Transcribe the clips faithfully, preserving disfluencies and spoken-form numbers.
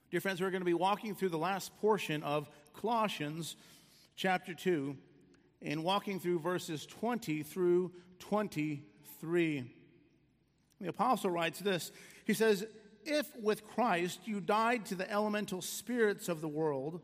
Dear friends, we're going to be walking through the last portion of Colossians chapter two and walking through verses twenty through twenty-three. The apostle writes this. He says, "If with Christ you died to the elemental spirits of the world,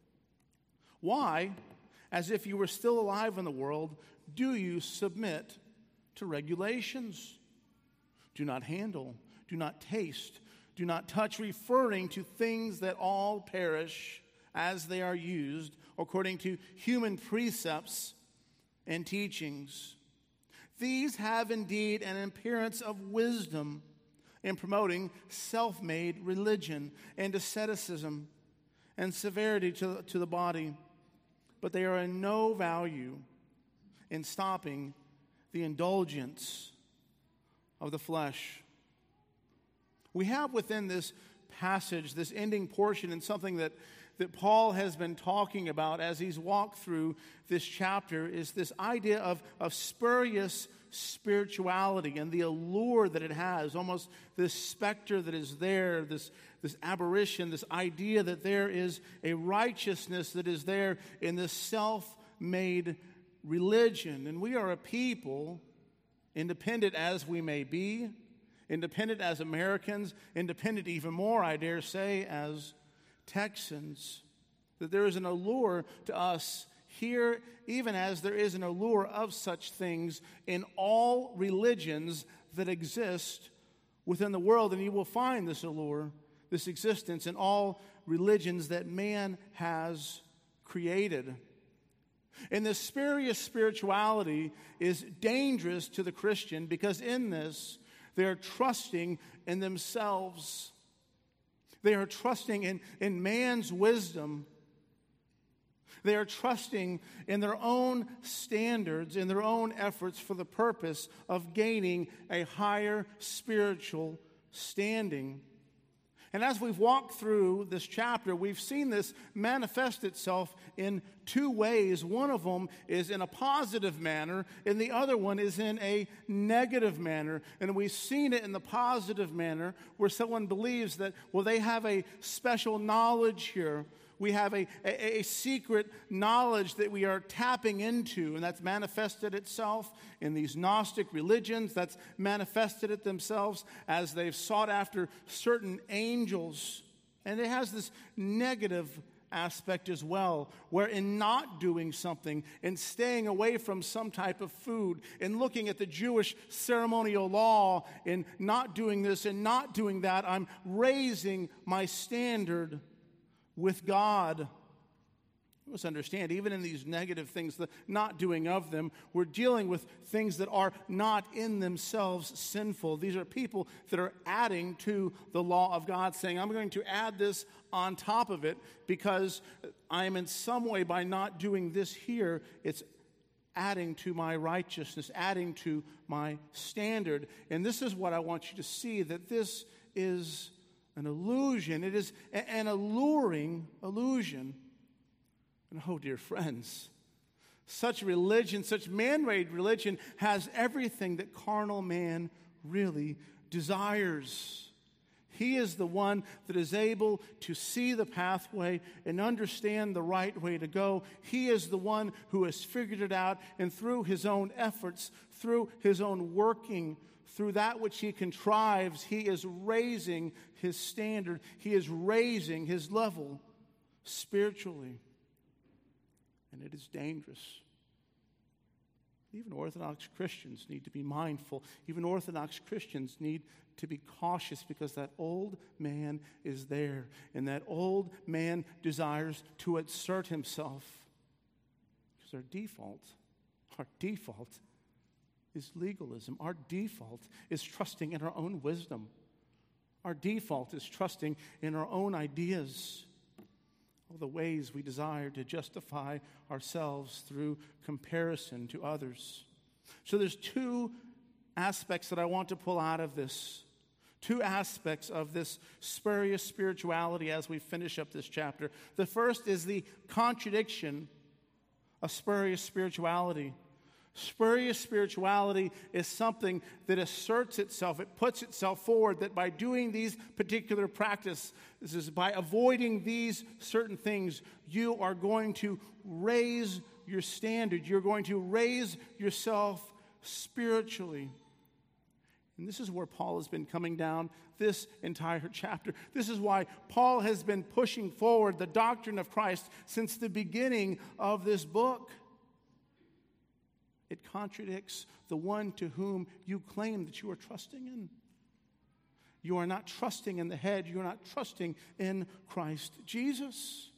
why, as if you were still alive in the world, do you submit to regulations? Do not handle, do not taste, do not touch," referring to things that all perish as they are used according to human precepts and teachings. These have indeed an appearance of wisdom in promoting self-made religion and asceticism and severity to, to the body, but they are in no value in stopping the indulgence of the flesh. We have within this passage, this ending portion, and something that, that Paul has been talking about as he's walked through this chapter, is this idea of, of spurious spirituality and the allure that it has, almost this specter that is there, this, this aberration, this idea that there is a righteousness that is there in this self-made religion. And we are a people, independent as we may be, independent as Americans, independent even more, I dare say, as Texans, that there is an allure to us here, even as there is an allure of such things in all religions that exist within the world. And you will find this allure, this existence in all religions that man has created. And this spurious spirituality is dangerous to the Christian because in this, they are trusting in themselves. They are trusting in, in man's wisdom. They are trusting in their own standards, in their own efforts for the purpose of gaining a higher spiritual standing. And as we've walked through this chapter, we've seen this manifest itself in two ways. One of them is in a positive manner, and the other one is in a negative manner. And we've seen it in the positive manner where someone believes that, well, they have a special knowledge here. We have a, a, a secret knowledge that we are tapping into, and that's manifested itself in these Gnostic religions. That's manifested it themselves as they've sought after certain angels. And it has this negative aspect as well, where in not doing something, in staying away from some type of food, in looking at the Jewish ceremonial law, in not doing this and not doing that, I'm raising my standard with God. You must understand, even in these negative things, the not doing of them, we're dealing with things that are not in themselves sinful. These are people that are adding to the law of God, saying, I'm going to add this on top of it because I am in some way, by not doing this here, it's adding to my righteousness, adding to my standard. And this is what I want you to see, that this is an illusion. It is an alluring illusion. And oh, dear friends, such religion, such man-made religion has everything that carnal man really desires. He is the one that is able to see the pathway and understand the right way to go. He is the one who has figured it out, and through his own efforts, through his own working, through that which he contrives, he is raising his standard. He is raising his level spiritually. And it is dangerous. Even Orthodox Christians need to be mindful. Even Orthodox Christians need to be cautious because that old man is there. And that old man desires to assert himself. Because our default, our default is legalism. Our default is trusting in our own wisdom. Our default is trusting in our own ideas. All the ways we desire to justify ourselves through comparison to others. So there's two aspects that I want to pull out of this. Two aspects of this spurious spirituality as we finish up this chapter. The first is the contradiction of spurious spirituality. Spurious spirituality is something that asserts itself. It puts itself forward that by doing these particular practices, by avoiding these certain things, you are going to raise your standard. You're going to raise yourself spiritually. And this is where Paul has been coming down this entire chapter. This is why Paul has been pushing forward the doctrine of Christ since the beginning of this book. It contradicts the one to whom you claim that you are trusting in. You are not trusting in the head. You are not trusting in Christ Jesus.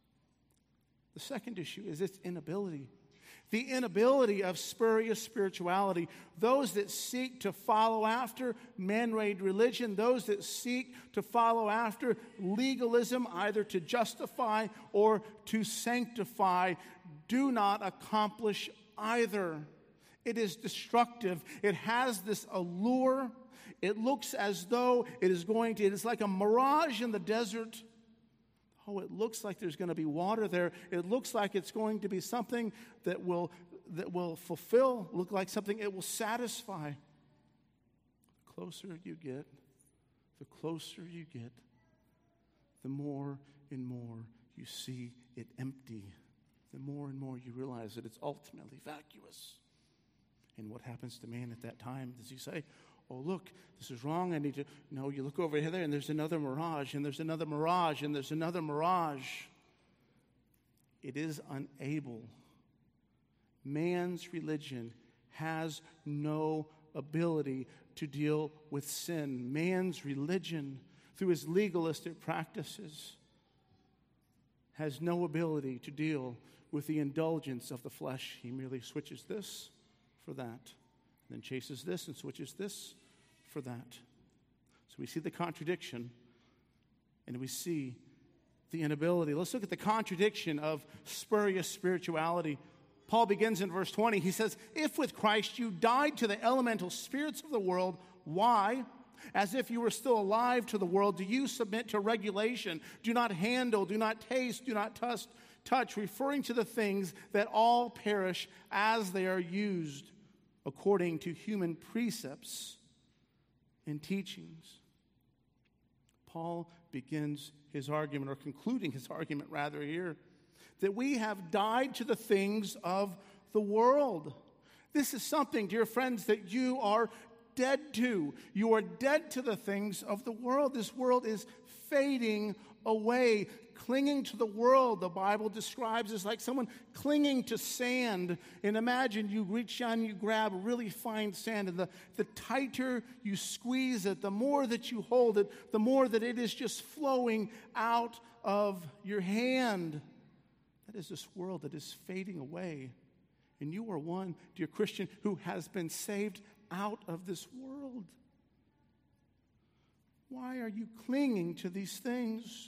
The second issue is its inability. The inability of spurious spirituality. Those that seek to follow after man-made religion, those that seek to follow after legalism, either to justify or to sanctify, do not accomplish either. It is destructive. It has this allure. It looks as though it is going to, it is like a mirage in the desert. Oh, it looks like there's going to be water there. It looks like it's going to be something that will that will fulfill, look like something it will satisfy. The closer you get, the closer you get, the more and more you see it empty. The more and more you realize that it's ultimately vacuous. And what happens to man at that time? Does he say, oh, look, this is wrong, I need to... No, you look over here and there's another mirage, and there's another mirage, and there's another mirage. It is unable. Man's religion has no ability to deal with sin. Man's religion, through his legalistic practices, has no ability to deal with the indulgence of the flesh. He merely switches this for that, then chases this and switches this for that. So we see the contradiction, and we see the inability. Let's look at the contradiction of spurious spirituality. Paul begins in verse twenty. He says, if with Christ you died to the elemental spirits of the world, why, as if you were still alive to the world, do you submit to regulation? Do not handle, do not taste, do not touch, touch, referring to the things that all perish as they are used according to human precepts and teachings. Paul begins his argument, or concluding his argument rather here, that we have died to the things of the world. This is something, dear friends, that you are dead to. You are dead to the things of the world. This world is fading away. Clinging to the world, the Bible describes as like someone clinging to sand. And imagine you reach down, you grab really fine sand, and the, the tighter you squeeze it, the more that you hold it, the more that it is just flowing out of your hand. That is this world that is fading away. And you are one, dear Christian, who has been saved out of this world. Why are you clinging to these things?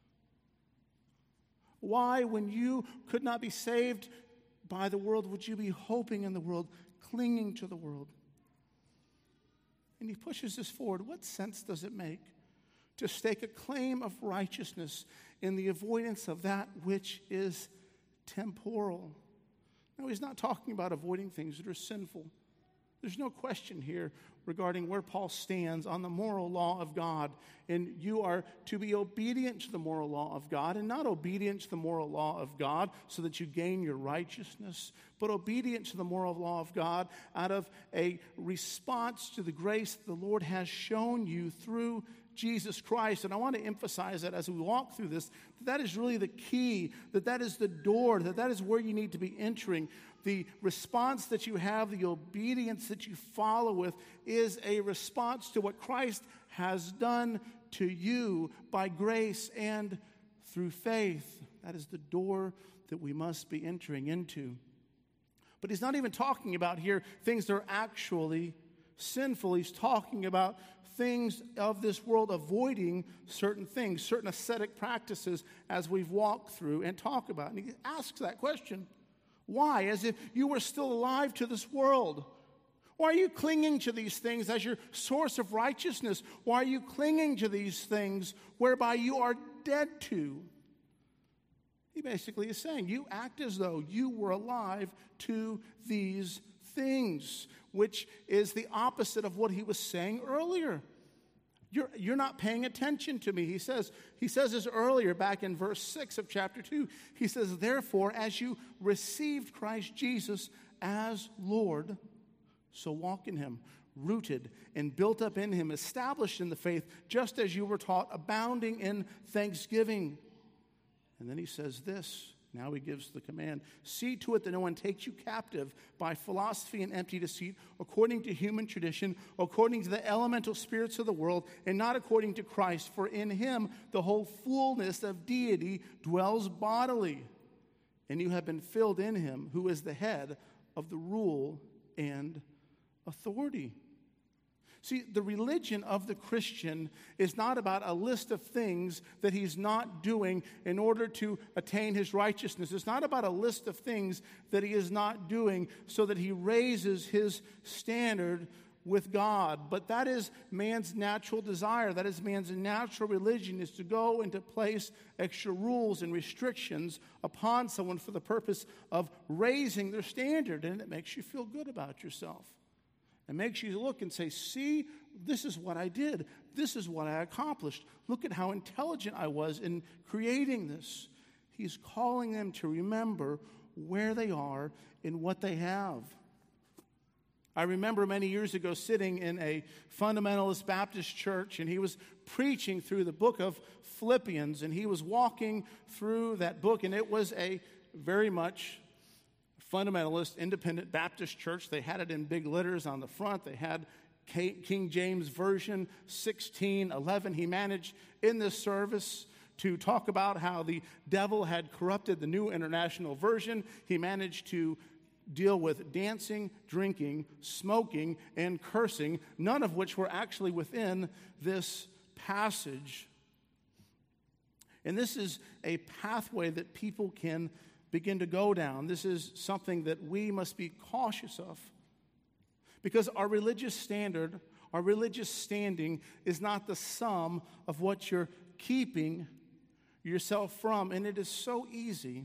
Why, when you could not be saved by the world, would you be hoping in the world, clinging to the world? And he pushes this forward. What sense does it make to stake a claim of righteousness in the avoidance of that which is temporal? No, he's not talking about avoiding things that are sinful. There's no question here regarding where Paul stands on the moral law of God. And you are to be obedient to the moral law of God, and not obedient to the moral law of God so that you gain your righteousness, but obedient to the moral law of God out of a response to the grace the Lord has shown you through Jesus Christ. And I want to emphasize that as we walk through this, that, that is really the key, that that is the door, that that is where you need to be entering. The response that you have, the obedience that you follow with, is a response to what Christ has done to you by grace and through faith. That is the door that we must be entering into. But he's not even talking about here things that are actually sinful. He's talking about things of this world, avoiding certain things, certain ascetic practices, as we've walked through and talked about. And he asks that question. Why? As if you were still alive to this world. Why are you clinging to these things as your source of righteousness? Why are you clinging to these things whereby you are dead to? He basically is saying you act as though you were alive to these things, which is the opposite of what he was saying earlier. You're, you're not paying attention to me. He says, he says this earlier back in verse six of chapter two. He says, therefore, as you received Christ Jesus as Lord, so walk in him, rooted and built up in him, established in the faith, just as you were taught, abounding in thanksgiving. And then he says this. Now he gives the command, see to it that no one takes you captive by philosophy and empty deceit, according to human tradition, according to the elemental spirits of the world, and not according to Christ. For in him the whole fullness of deity dwells bodily, and you have been filled in him, who is the head of the rule and authority. See, the religion of the Christian is not about a list of things that he's not doing in order to attain his righteousness. It's not about a list of things that he is not doing so that he raises his standard with God. But that is man's natural desire. That is man's natural religion, is to go and to place extra rules and restrictions upon someone for the purpose of raising their standard. And it makes you feel good about yourself. It makes you look and say, see, this is what I did. This is what I accomplished. Look at how intelligent I was in creating this. He's calling them to remember where they are and what they have. I remember many years ago sitting in a fundamentalist Baptist church, and he was preaching through the book of Philippians, and he was walking through that book, and it was a very much fundamentalist, independent Baptist church. They had it in big letters on the front. They had King James Version sixteen eleven. He managed in this service to talk about how the devil had corrupted the New International Version. He managed to deal with dancing, drinking, smoking, and cursing, none of which were actually within this passage. And this is a pathway that people can begin to go down. This is something that we must be cautious of, because our religious standard, our religious standing is not the sum of what you're keeping yourself from. And it is so easy.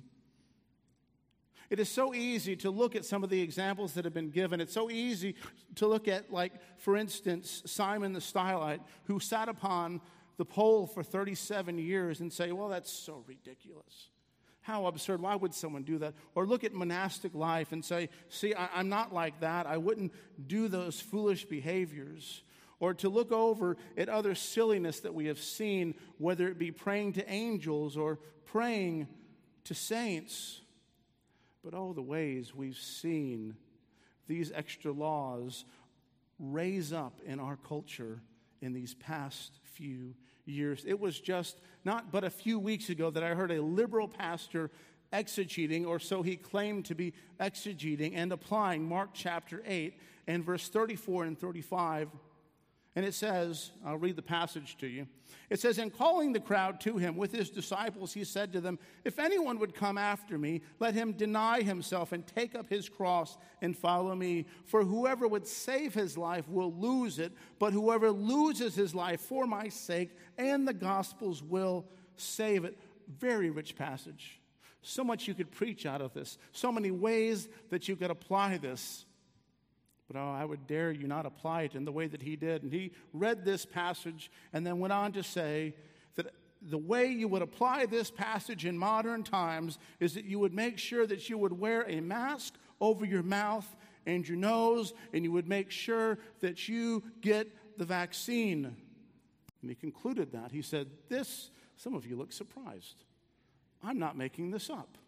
It is so easy to look at some of the examples that have been given. It's so easy to look at, like, for instance, Simon the Stylite, who sat upon the pole for thirty-seven years and say, well, that's so ridiculous. How absurd. Why would someone do that? Or look at monastic life and say, see, I, I'm not like that. I wouldn't do those foolish behaviors. Or to look over at other silliness that we have seen, whether it be praying to angels or praying to saints. But oh, the ways we've seen these extra laws raise up in our culture in these past few years. It was just not but a few weeks ago that I heard a liberal pastor exegeting, or so he claimed to be exegeting and applying Mark chapter eight and verse thirty-four and thirty-five. And it says, I'll read the passage to you. It says, and calling the crowd to him with his disciples, he said to them, if anyone would come after me, let him deny himself and take up his cross and follow me. For whoever would save his life will lose it, but whoever loses his life for my sake and the gospel's will save it. Very rich passage. So much you could preach out of this. So many ways that you could apply this. But oh, I would dare you not apply it in the way that he did. And he read this passage and then went on to say that the way you would apply this passage in modern times is that you would make sure that you would wear a mask over your mouth and your nose, and you would make sure that you get the vaccine. And he concluded that. He said, this, some of you look surprised. I'm not making this up.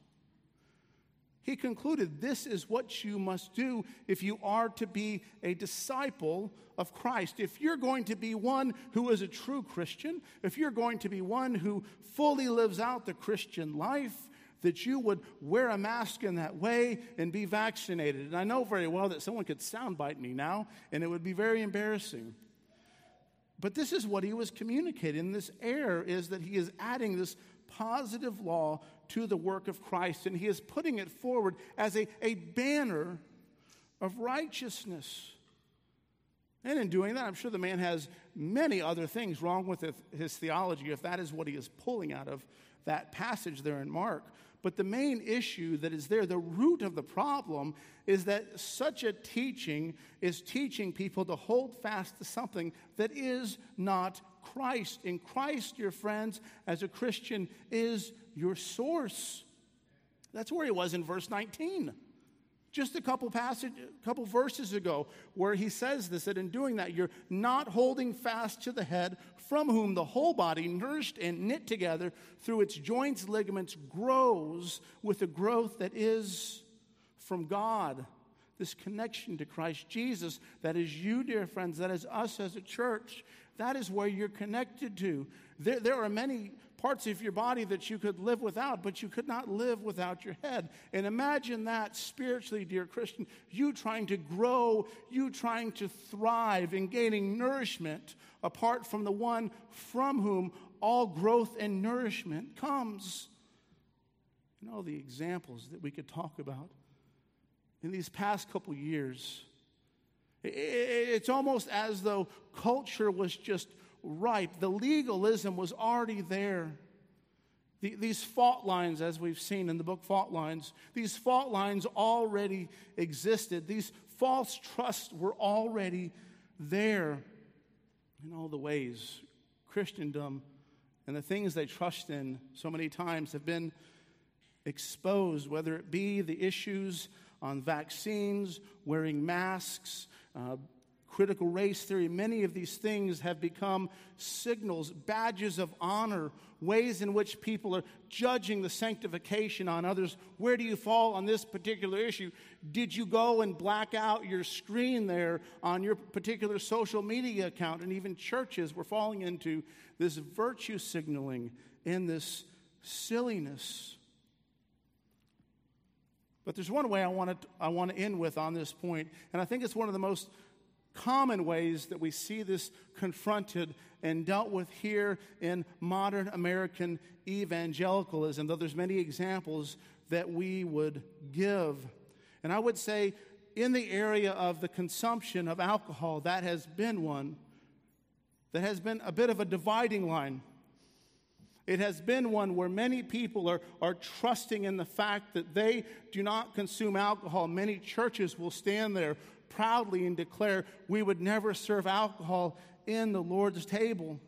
He concluded, this is what you must do if you are to be a disciple of Christ. If you're going to be one who is a true Christian, if you're going to be one who fully lives out the Christian life, that you would wear a mask in that way and be vaccinated. And I know very well that someone could soundbite me now, and it would be very embarrassing. But this is what he was communicating. This error is that he is adding this positive law to the work of Christ, and he is putting it forward as a, a banner of righteousness. And in doing that, I'm sure the man has many other things wrong with his theology, if that is what he is pulling out of that passage there in Mark. But the main issue that is there, the root of the problem, is that such a teaching is teaching people to hold fast to something that is not Christ. And Christ, dear friends, as a Christian, is your source. That's where he was in verse nineteen. Just a couple passage, couple verses ago, where he says this, that in doing that, you're not holding fast to the head, from whom the whole body, nourished and knit together through its joints, ligaments, grows with a growth that is from God. This connection to Christ Jesus, that is you, dear friends, that is us as a church. That is where you're connected to. There, there are many parts of your body that you could live without, but you could not live without your head. And imagine that spiritually, dear Christian, you trying to grow, you trying to thrive in gaining nourishment apart from the one from whom all growth and nourishment comes. And all the examples that we could talk about in these past couple years, it's almost as though culture was just ripe. The legalism was already there. The, these fault lines, as we've seen in the book Fault Lines, these fault lines already existed. These false trusts were already there in all the ways. Christendom and the things they trust in so many times have been exposed, whether it be the issues on vaccines, wearing masks, uh, critical race theory. Many of these things have become signals, badges of honor, ways in which people are judging the sanctification on others. Where do you fall on this particular issue? Did you go and black out your screen there on your particular social media account? And even churches were falling into this virtue signaling and this silliness. But there's one way I want to I want to end with on this point, and I think it's one of the most common ways that we see this confronted and dealt with here in modern American evangelicalism, though there's many examples that we would give. And I would say in the area of the consumption of alcohol, that has been one that has been a bit of a dividing line. It has been one where many people are, are trusting in the fact that they do not consume alcohol. Many churches will stand there proudly and declare, we would never serve alcohol in the Lord's table.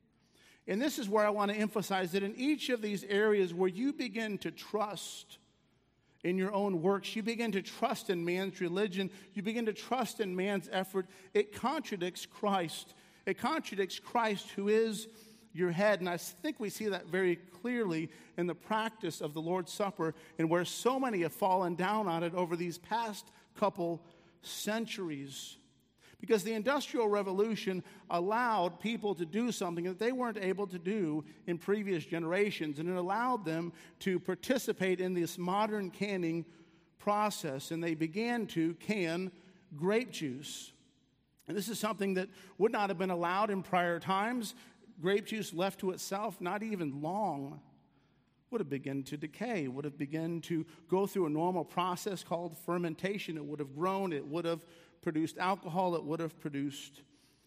And this is where I want to emphasize that in each of these areas where you begin to trust in your own works, you begin to trust in man's religion, you begin to trust in man's effort, it contradicts Christ. It contradicts Christ, who is your head. And I think we see that very clearly in the practice of the Lord's Supper, and where so many have fallen down on it over these past couple centuries. Because the Industrial Revolution allowed people to do something that they weren't able to do in previous generations, and it allowed them to participate in this modern canning process, and they began to can grape juice. And this is something that would not have been allowed in prior times. Grape juice left to itself, not even long, would have begun to decay, would have begun to go through a normal process called fermentation. It would have grown, it would have produced alcohol, it would have produced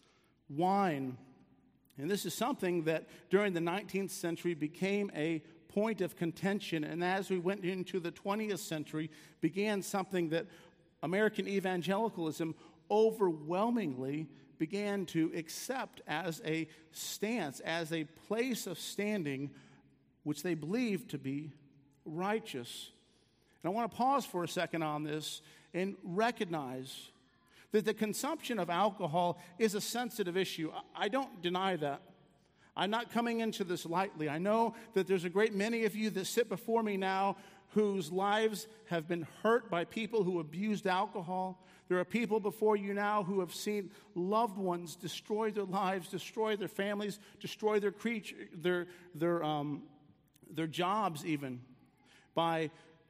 wine. And this is something that during the nineteenth century became a point of contention, and as we went into the twentieth century, began something that American evangelicalism overwhelmingly began to accept as a stance, as a place of standing, which they believed to be righteous. And I want to pause for a second on this and recognize that the consumption of alcohol is a sensitive issue. I don't deny that. I'm not coming into this lightly. I know that there's a great many of you that sit before me now whose lives have been hurt by people who abused alcohol. There are people before you now who have seen loved ones destroy their lives, destroy their families, destroy their creature, their their um, their jobs, even by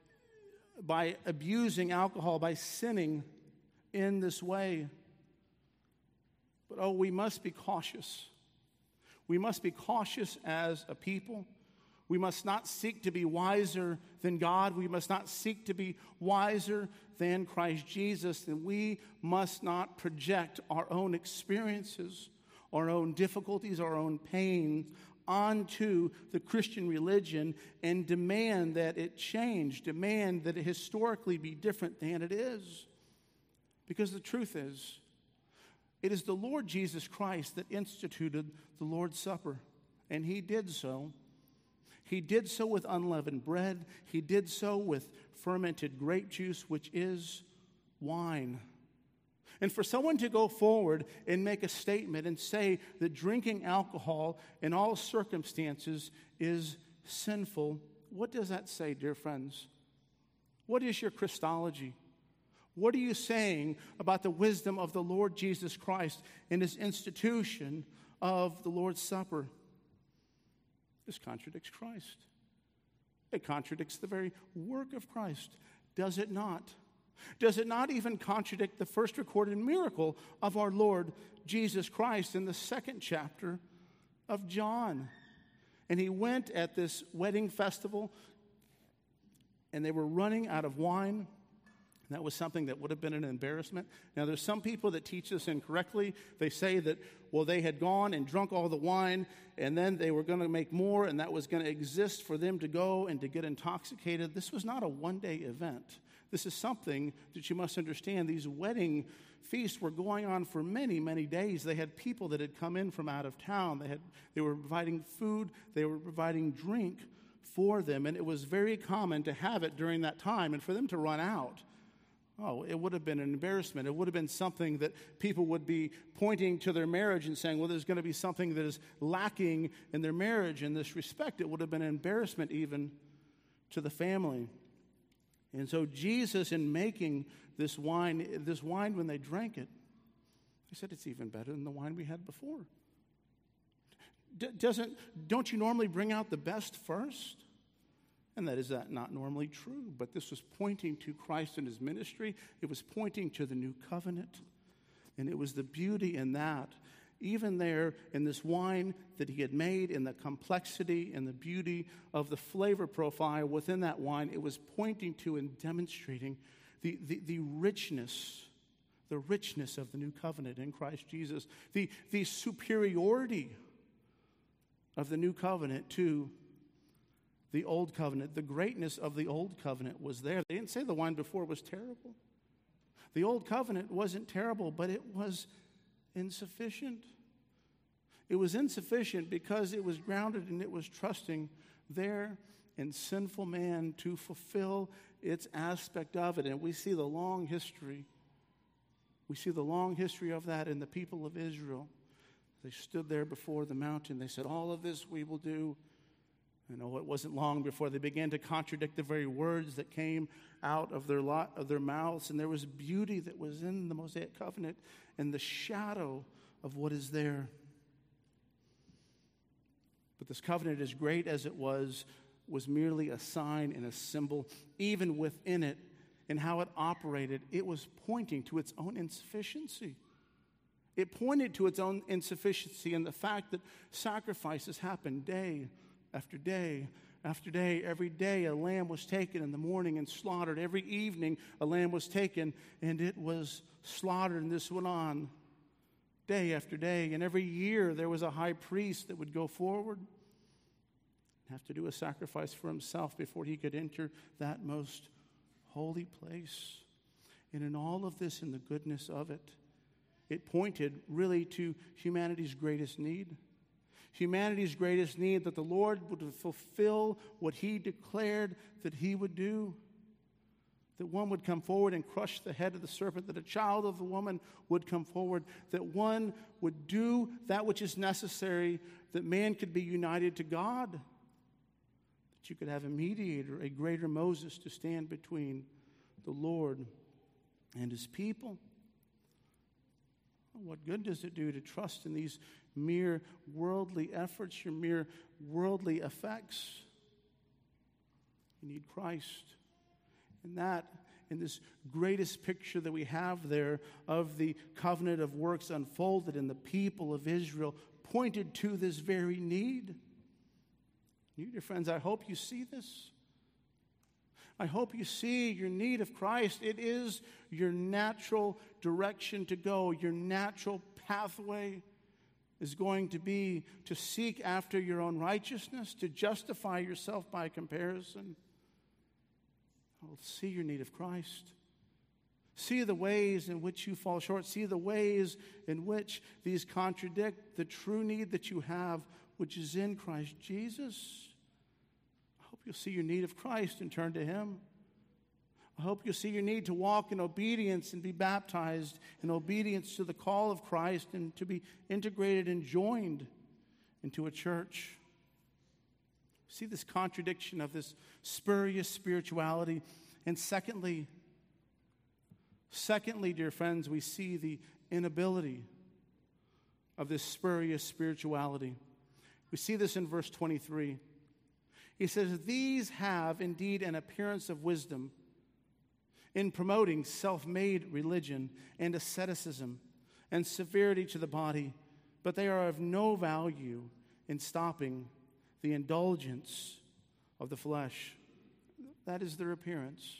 by abusing alcohol, by sinning in this way. But oh, we must be cautious. We must be cautious as a people. We must not seek to be wiser than God. We must not seek to be wiser than Christ Jesus. And we must not project our own experiences, our own difficulties, our own pain onto the Christian religion and demand that it change, demand that it historically be different than it is. Because the truth is, it is the Lord Jesus Christ that instituted the Lord's Supper, and he did so. He did so with unleavened bread. He did so with fermented grape juice, which is wine. And for someone to go forward and make a statement and say that drinking alcohol in all circumstances is sinful, what does that say, dear friends? What is your Christology? What are you saying about the wisdom of the Lord Jesus Christ in his institution of the Lord's Supper? This contradicts Christ. It contradicts the very work of Christ, does it not? Does it not even contradict the first recorded miracle of our Lord Jesus Christ in the second chapter of John? And he went at this wedding festival, and they were running out of wine. That was something that would have been an embarrassment. Now, there's some people that teach this incorrectly. They say that, well, they had gone and drunk all the wine, and then they were going to make more, and that was going to exist for them to go and to get intoxicated. This was not a one-day event. This is something that you must understand. These wedding feasts were going on for many, many days. They had people that had come in from out of town. They had, they were providing food. They were providing drink for them, and it was very common to have it during that time, and for them to run out, oh, it would have been an embarrassment. It would have been something that people would be pointing to their marriage and saying, well, there's going to be something that is lacking in their marriage in this respect. It would have been an embarrassment even to the family. And so Jesus, in making this wine, this wine when they drank it, he said, it's even better than the wine we had before. D- doesn't, don't you normally bring out the best first? And that is that not normally true, but this was pointing to Christ and his ministry. It was pointing to the new covenant, and it was the beauty in that. Even there in this wine that he had made, in the complexity and the beauty of the flavor profile within that wine, it was pointing to and demonstrating the, the, the richness, the richness of the new covenant in Christ Jesus, the, the superiority of the new covenant to the old covenant. The greatness of the old covenant was there. They didn't say the wine before was terrible. The old covenant wasn't terrible, but it was insufficient. It was insufficient because it was grounded and it was trusting there in sinful man to fulfill its aspect of it. And we see the long history. We see the long history of that in the people of Israel. They stood there before the mountain. They said, all of this we will do. You know, it wasn't long before they began to contradict the very words that came out of their lot, of their mouths. And there was beauty that was in the Mosaic covenant and the shadow of what is there. But this covenant, as great as it was, was merely a sign and a symbol. Even within it and how it operated, it was pointing to its own insufficiency. It pointed to its own insufficiency and the fact that sacrifices happened day after day after day. Every day a lamb was taken in the morning and slaughtered. Every evening a lamb was taken and it was slaughtered. And this went on day after day. And every year there was a high priest that would go forward and have to do a sacrifice for himself before he could enter that most holy place. And in all of this, in the goodness of it, it pointed really to humanity's greatest need. Humanity's greatest need, that the Lord would fulfill what he declared that he would do. That one would come forward and crush the head of the serpent, that a child of the woman would come forward, that one would do that which is necessary, that man could be united to God, that you could have a mediator, a greater Moses, to stand between the Lord and his people. What good does it do to trust in these mere worldly efforts, your mere worldly effects? You need Christ. And that, in this greatest picture that we have there of the covenant of works unfolded in the people of Israel, pointed to this very need. You, dear friends, I hope you see this. I hope you see your need of Christ. It is your natural direction to go, your natural pathway is going to be to seek after your own righteousness, to justify yourself by comparison. Oh, see your need of Christ. See the ways in which you fall short. See the ways in which these contradict the true need that you have, which is in Christ Jesus. I hope you'll see your need of Christ and turn to Him. I hope you'll see your need to walk in obedience and be baptized in obedience to the call of Christ and to be integrated and joined into a church. See this contradiction of this spurious spirituality. And secondly, secondly, dear friends, we see the inability of this spurious spirituality. We see this in verse twenty-three. He says, "These have indeed an appearance of wisdom in promoting self-made religion and asceticism and severity to the body, but they are of no value in stopping the indulgence of the flesh." That is their appearance.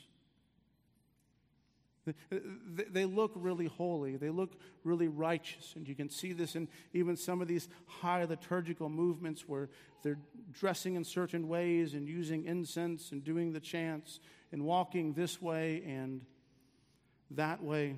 They look really holy. They look really righteous. And you can see this in even some of these high liturgical movements where they're dressing in certain ways and using incense and doing the chants and walking this way and that way.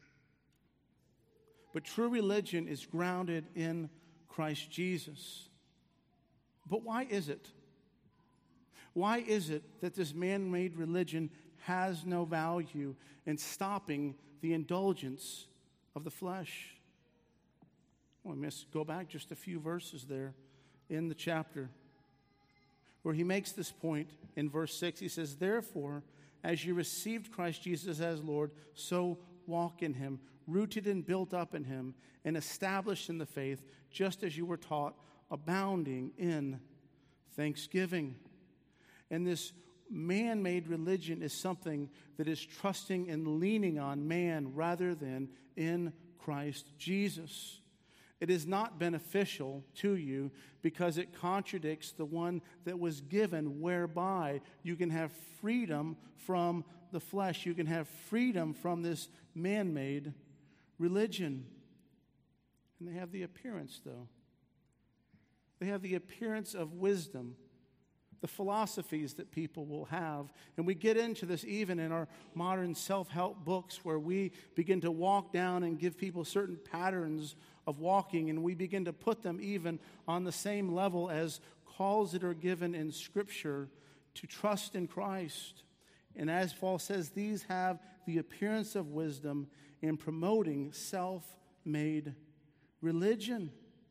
But true religion is grounded in Christ Jesus. But why is it? Why is it that this man-made religion has no value in stopping the indulgence of the flesh? Well, I must go back just a few verses there in the chapter where he makes this point in verse six. He says, "Therefore, as you received Christ Jesus as Lord, so walk in Him, rooted and built up in Him, and established in the faith, just as you were taught, abounding in thanksgiving." And this man-made religion is something that is trusting and leaning on man rather than in Christ Jesus. It is not beneficial to you because it contradicts the one that was given, whereby you can have freedom from the flesh. You can have freedom from this man-made religion. And they have the appearance, though. They have the appearance of wisdom. The philosophies that people will have. And we get into this even in our modern self-help books where we begin to walk down and give people certain patterns of walking, and we begin to put them even on the same level as calls that are given in Scripture to trust in Christ. And as Paul says, these have the appearance of wisdom in promoting self-made religion.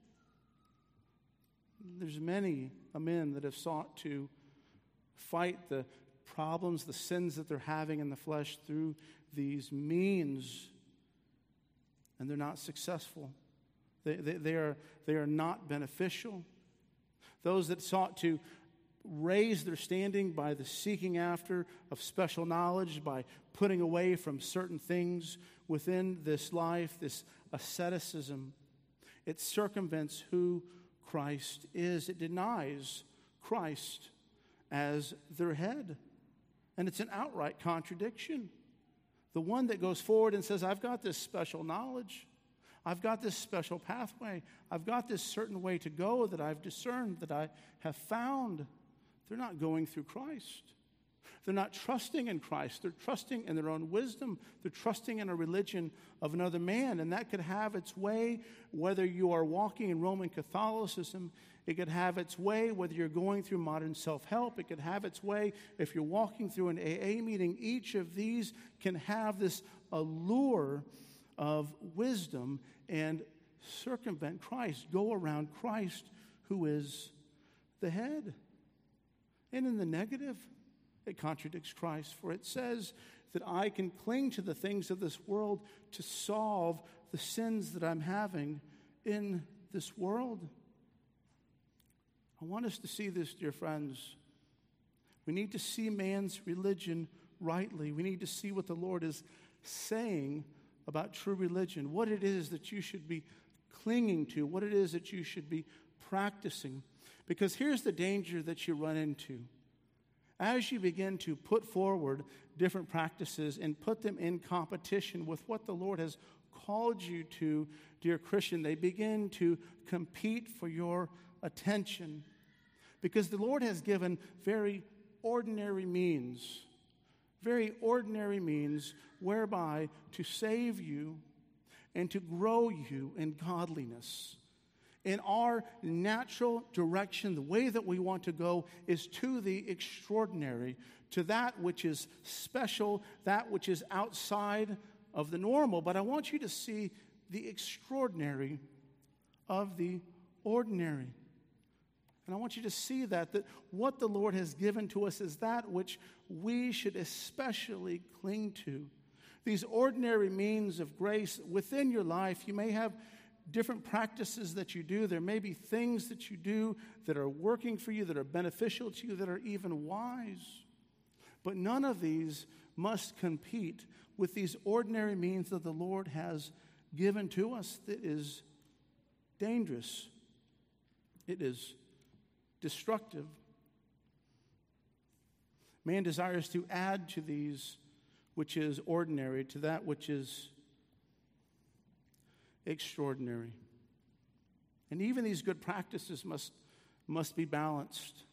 There's many men that have sought to fight the problems, the sins that they're having in the flesh through these means, and they're not successful. They, they, they, are, they are not beneficial. Those that sought to raise their standing by the seeking after of special knowledge, by putting away from certain things within this life, this asceticism, it circumvents who Christ is. It denies Christ as their head. And it's an outright contradiction. The one that goes forward and says, I've got this special knowledge. I've got this special pathway. I've got this certain way to go that I've discerned, that I have found. They're not going through Christ. They're not trusting in Christ. They're trusting in their own wisdom. They're trusting in a religion of another man. And that could have its way whether you are walking in Roman Catholicism. It could have its way whether you're going through modern self-help. It could have its way if you're walking through an A A meeting. Each of these can have this allure of wisdom and circumvent Christ, go around Christ, who is the head. And in the negative, it contradicts Christ, for it says that I can cling to the things of this world to solve the sins that I'm having in this world. I want us to see this, dear friends. We need to see man's religion rightly. We need to see what the Lord is saying about true religion, what it is that you should be clinging to, what it is that you should be practicing. Because here's the danger that you run into. As you begin to put forward different practices and put them in competition with what the Lord has called you to, dear Christian, they begin to compete for your attention. Because the Lord has given very ordinary means, very ordinary means whereby to save you and to grow you in godliness. In our natural direction, the way that we want to go is to the extraordinary, to that which is special, that which is outside of the normal. But I want you to see the extraordinary of the ordinary. And I want you to see that, that what the Lord has given to us is that which we should especially cling to. These ordinary means of grace within your life, you may have different practices that you do. There may be things that you do that are working for you, that are beneficial to you, that are even wise. But none of these must compete with these ordinary means that the Lord has given to us that is dangerous. It is destructive. Man desires to add to these which is ordinary, to that which is extraordinary. And even these good practices must, must be balanced.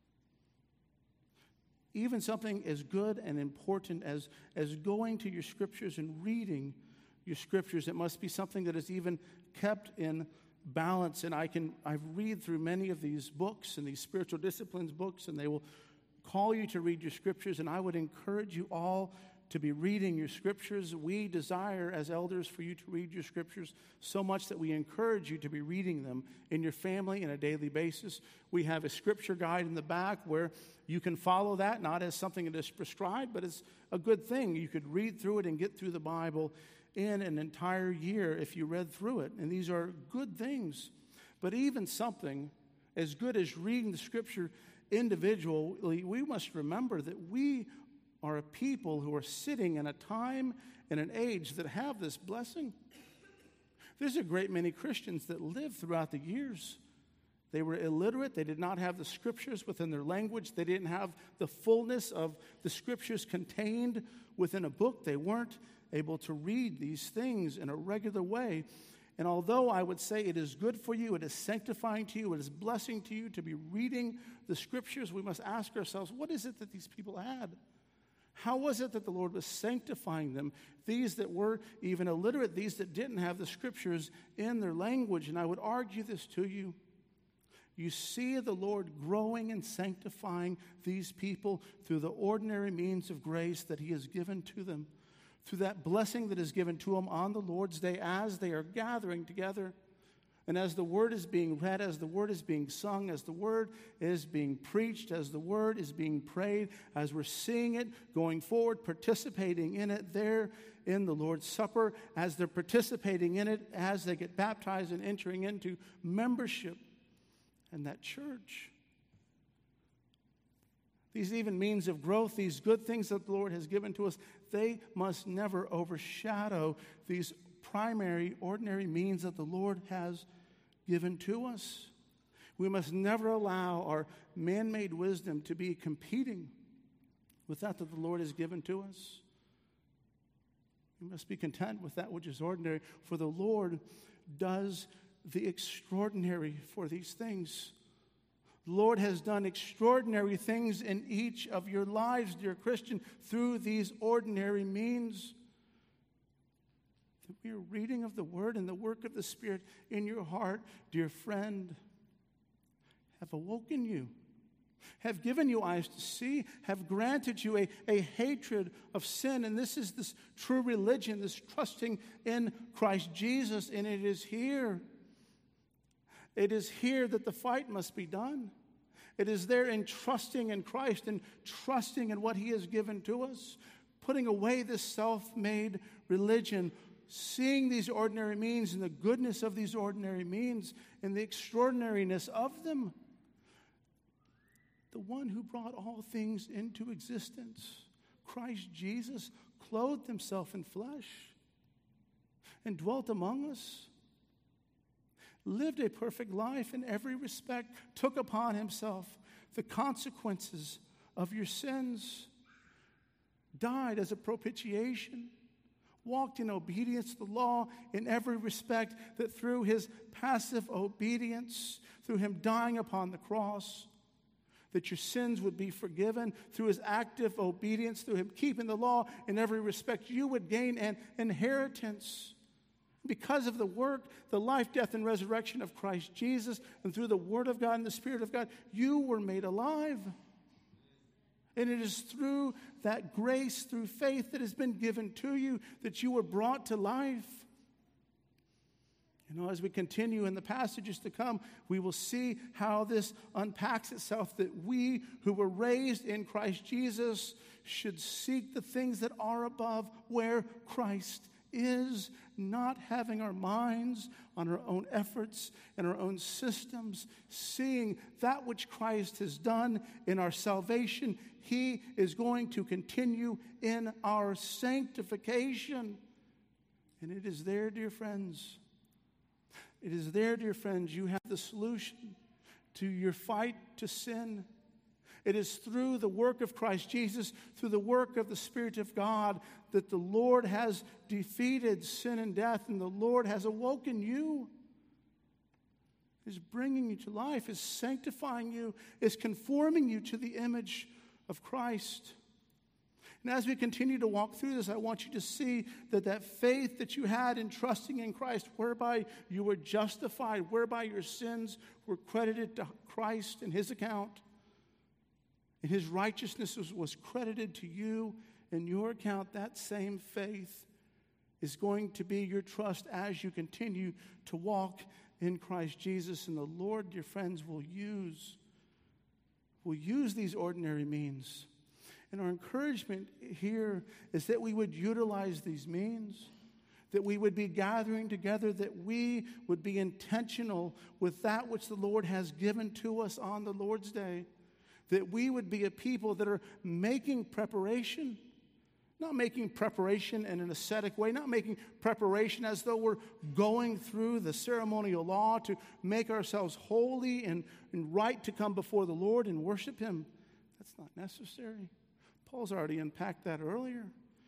Even something as good and important as, as going to your scriptures and reading your scriptures, it must be something that is even kept in balance. And I can I read through many of these books and these spiritual disciplines books, and they will call you to read your scriptures, and I would encourage you all to be reading your scriptures. We desire as elders for you to read your scriptures so much that we encourage you to be reading them in your family on a daily basis. We have a scripture guide in the back where you can follow that, not as something that is prescribed, but as a good thing. You could read through it and get through the Bible in an entire year if you read through it. And these are good things. But even something as good as reading the scripture individually, we must remember that we are a people who are sitting in a time and an age that have this blessing. There's a great many Christians that lived throughout the years. They were illiterate. They did not have the scriptures within their language. They didn't have the fullness of the scriptures contained within a book. They weren't able to read these things in a regular way. And although I would say it is good for you, it is sanctifying to you, it is blessing to you to be reading the scriptures, we must ask ourselves, what is it that these people had? How was it that the Lord was sanctifying them? These that were even illiterate, these that didn't have the scriptures in their language. And I would argue this to you. You see the Lord growing and sanctifying these people through the ordinary means of grace that he has given to them, through that blessing that is given to them on the Lord's day as they are gathering together. And as the word is being read, as the word is being sung, as the word is being preached, as the word is being prayed, as we're seeing it going forward, participating in it there in the Lord's Supper, as they're participating in it, as they get baptized and entering into membership in that church. These even means of growth, these good things that the Lord has given to us, they must never overshadow these primary, ordinary means that the Lord has given to us. We must never allow our man-made wisdom to be competing with that that the Lord has given to us. We must be content with that which is ordinary, for the Lord does the extraordinary for these things. The Lord has done extraordinary things in each of your lives, dear Christian, through these ordinary means. The mere reading of the Word and the work of the Spirit in your heart, dear friend, have awoken you, have given you eyes to see, have granted you a, a hatred of sin. And this is this true religion, this trusting in Christ Jesus, and it is here. It is here that the fight must be done. It is there in trusting in Christ and trusting in what he has given to us, putting away this self-made religion, seeing these ordinary means and the goodness of these ordinary means and the extraordinariness of them. The one who brought all things into existence, Christ Jesus, clothed himself in flesh and dwelt among us, lived a perfect life in every respect, took upon himself the consequences of your sins, died as a propitiation, walked in obedience to the law in every respect, that through his passive obedience, through him dying upon the cross, that your sins would be forgiven. Through his active obedience, through him keeping the law in every respect, you would gain an inheritance. Because of the work, the life, death, and resurrection of Christ Jesus, and through the Word of God and the Spirit of God, you were made alive. And it is through that grace, through faith that has been given to you, that you were brought to life. You know, as we continue in the passages to come, we will see how this unpacks itself, that we who were raised in Christ Jesus should seek the things that are above, where Christ is, not having our minds on our own efforts and our own systems, seeing that which Christ has done in our salvation. He is going to continue in our sanctification. And it is there, dear friends, it is there, dear friends, you have the solution to your fight to sin. It is through the work of Christ Jesus, through the work of the Spirit of God, that the Lord has defeated sin and death, and the Lord has awoken you, is bringing you to life, is sanctifying you, is conforming you to the image of Christ. And as we continue to walk through this, I want you to see that that faith that you had in trusting in Christ, whereby you were justified, whereby your sins were credited to Christ in his account, and his righteousness was, was credited to you in your account, that same faith is going to be your trust as you continue to walk in Christ Jesus. And the Lord, dear friends, will use, will use these ordinary means. And our encouragement here is that we would utilize these means, that we would be gathering together, that we would be intentional with that which the Lord has given to us on the Lord's Day, that we would be a people that are making preparation, not making preparation in an ascetic way, not making preparation as though we're going through the ceremonial law to make ourselves holy and, and right to come before the Lord and worship him. That's not necessary. Paul's already unpacked that earlier.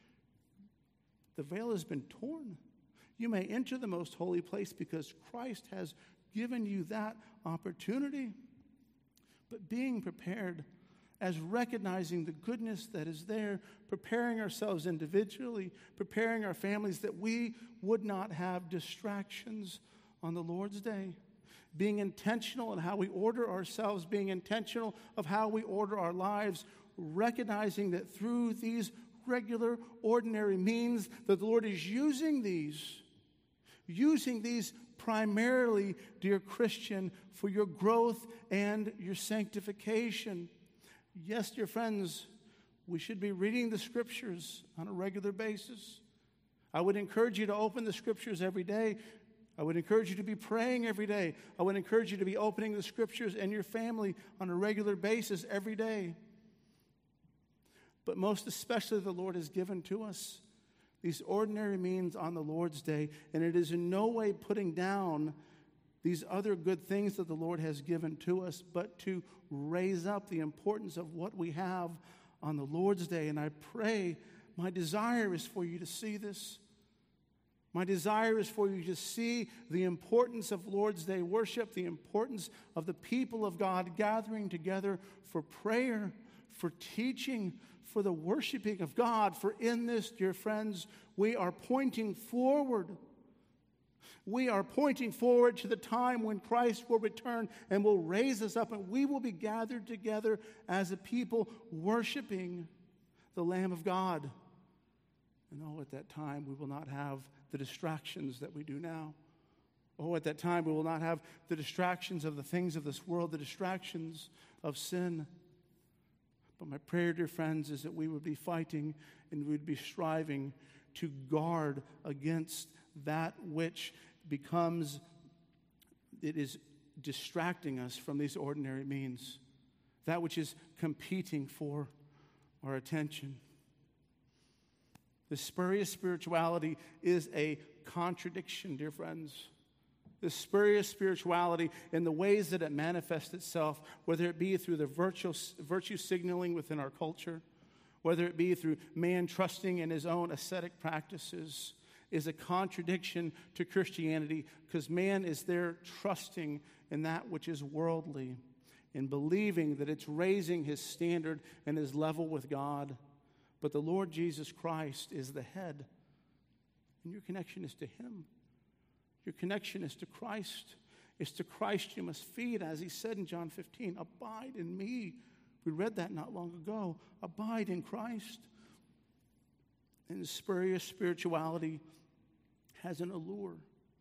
The veil has been torn. You may enter the most holy place because Christ has given you that opportunity. But being prepared, as recognizing the goodness that is there, preparing ourselves individually, preparing our families that we would not have distractions on the Lord's Day. Being intentional in how we order ourselves, being intentional of how we order our lives, recognizing that through these regular, ordinary means that the Lord is using these, using these primarily, dear Christian, for your growth and your sanctification. Yes, dear friends, we should be reading the Scriptures on a regular basis. I would encourage you to open the Scriptures every day. I would encourage you to be praying every day. I would encourage you to be opening the Scriptures and your family on a regular basis every day. But most especially, the Lord has given to us these ordinary means on the Lord's Day, and it is in no way putting down these other good things that the Lord has given to us, but to raise up the importance of what we have on the Lord's Day. And I pray, my desire is for you to see this. My desire is for you to see the importance of Lord's Day worship, the importance of the people of God gathering together for prayer, for teaching, for the worshiping of God. For in this, dear friends, we are pointing forward. We are pointing forward to the time when Christ will return and will raise us up, and we will be gathered together as a people worshiping the Lamb of God. And oh, at that time, we will not have the distractions that we do now. Oh, at that time, we will not have the distractions of the things of this world, the distractions of sin. But my prayer, dear friends, is that we would be fighting and we would be striving to guard against that which becomes, it is distracting us from these ordinary means, that which is competing for our attention. The spurious spirituality is a contradiction, dear friends. The spurious spirituality in the ways that it manifests itself, whether it be through the virtue, virtue signaling within our culture, whether it be through man trusting in his own ascetic practices, is a contradiction to Christianity, because man is there trusting in that which is worldly and believing that it's raising his standard and his level with God. But the Lord Jesus Christ is the head, and your connection is to him. Your connection is to Christ. It's to Christ you must feed, as he said in John fifteen, abide in me. We read that not long ago. Abide in Christ. And spurious spirituality has an allure,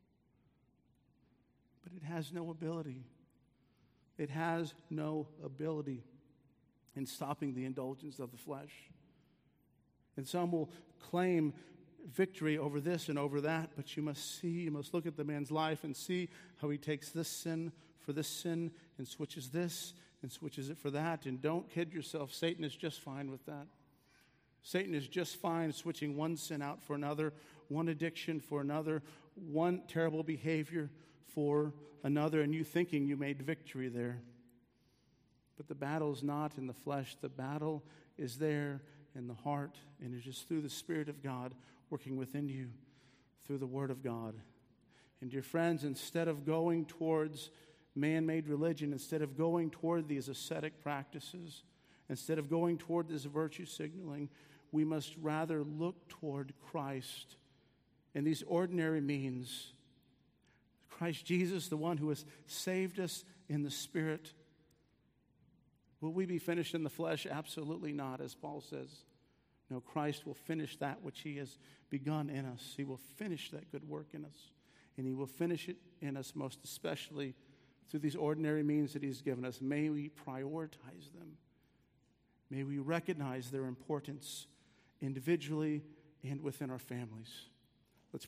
but it has no ability. It has no ability in stopping the indulgence of the flesh. And some will claim victory over this and over that, but you must see, you must look at the man's life and see how he takes this sin for this sin and switches this and switches it for that. And don't kid yourself, Satan is just fine with that. Satan is just fine switching one sin out for another, one addiction for another, one terrible behavior for another, and you thinking you made victory there. But the battle is not in the flesh. The battle is there in the heart, and it's just through the Spirit of God working within you, through the Word of God. And dear friends, instead of going towards man-made religion, instead of going toward these ascetic practices, instead of going toward this virtue signaling, we must rather look toward Christ and these ordinary means. Christ Jesus, the one who has saved us in the Spirit. Will we be finished in the flesh? Absolutely not, as Paul says. No, Christ will finish that which he has begun in us. He will finish that good work in us. And he will finish it in us most especially through these ordinary means that he's given us. May we prioritize them. May we recognize their importance individually and within our families.